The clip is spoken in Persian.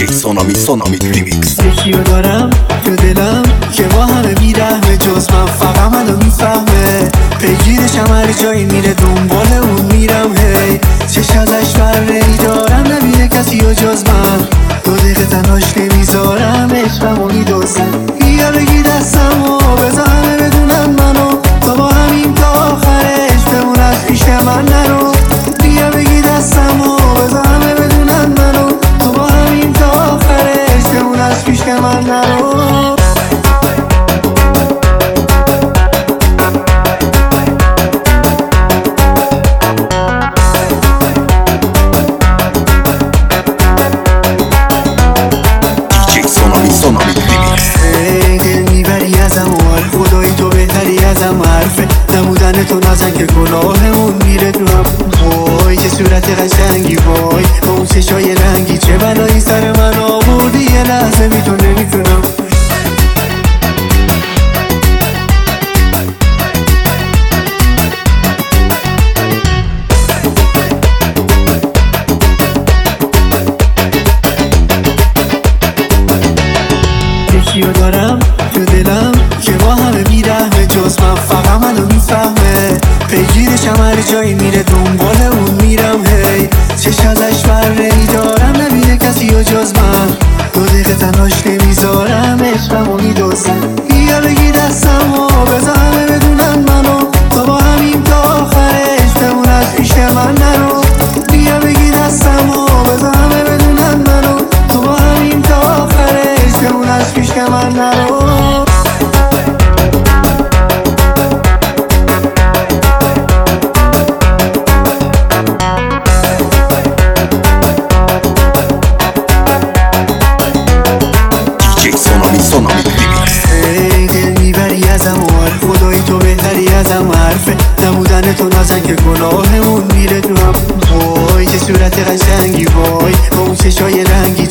دیجی سونامی ریمیکس. یکیو دارم تو دلم که با همه بیرحمه، جز من فقط منو میفهمه. پیگیرشم هر جایی میره دنبال اون میرم، هی چش ازش بره دارم نبینه کسی و جز من. 2 دقیقه تنهاش نمیذارم، عشقمو میدوزم. بیا بگی دستمو بذار همه بدونن منو، تو با همین تا آخرش بمون از پیش من نرو. بیا بگی دستمو بذار همه بدونن منو، تو با همین تا آخرش بمون از پیش من نرو. حرفه نمودن تو نزن که گناهمون میره تو هم. وای چه صورت قشنگی، وای با اون چشای رنگی، چه بلایی سر من آوردی یه لحظه بی تو نمیتونم. یکیو دارم تو دلم که با همه بیرحمه، جز من فقط منو میفهمه. پیگیرشم هر جایی میره دنبال اون میرم، هی چش ازش بره دارم نبینه کسی و جز من. 2 دقیقه تنهاش نمیذارم، عشقمو میدوزم. بیا بگی دستمو بذار همه بدونن منو، تو با همین تا آخرش بمون از پیش من نرو. بیا بگی دستمو بذار همه بدونن منو، تو با همین تا آخرش بمون از پیش من نرو. خدایی تو بهتری ازم، حرفه نمودن تو نزن که گناهمون میره تو هم. وای چه صورت قشنگی، وای با اون چشای رنگی،